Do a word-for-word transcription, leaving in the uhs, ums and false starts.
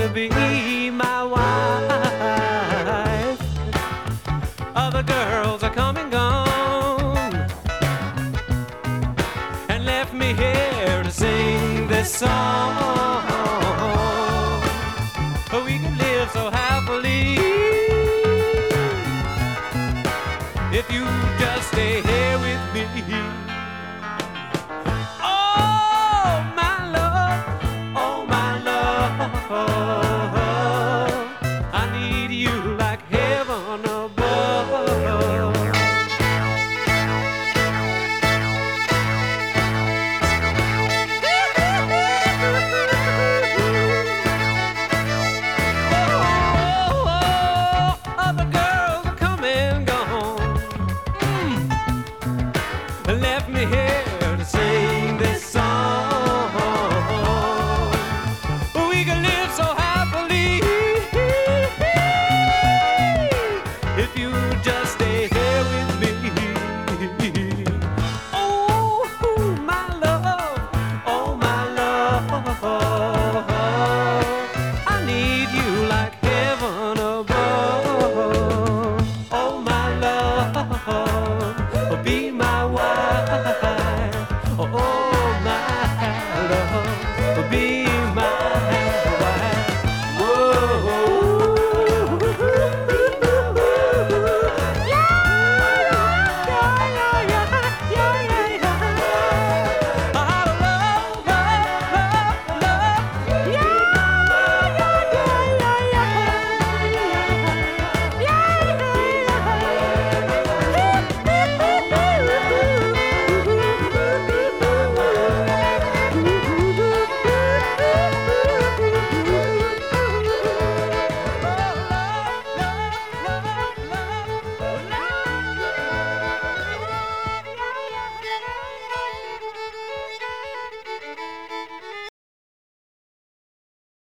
to be my wife. Other girls are come and gone and left me here to sing this song. We can live so happily if you just stay here with me. Oh, my love, oh, my love, I need you like heaven above. Left me here